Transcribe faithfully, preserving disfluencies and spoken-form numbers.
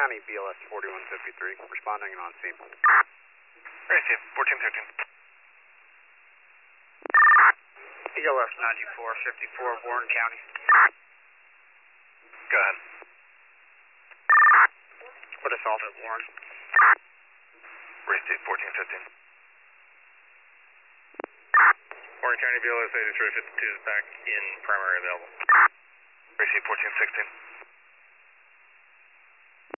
County, B L S forty-one fifty-three, responding and on scene. Receive, fourteen fifteen. B L S ninety-four fifty-four, Warren County. Go ahead. What assault at Warren? Receive, fourteen fifteen. Warren County, B L S eighty-three fifty-two is back in primary available. Receive, fourteen sixteen.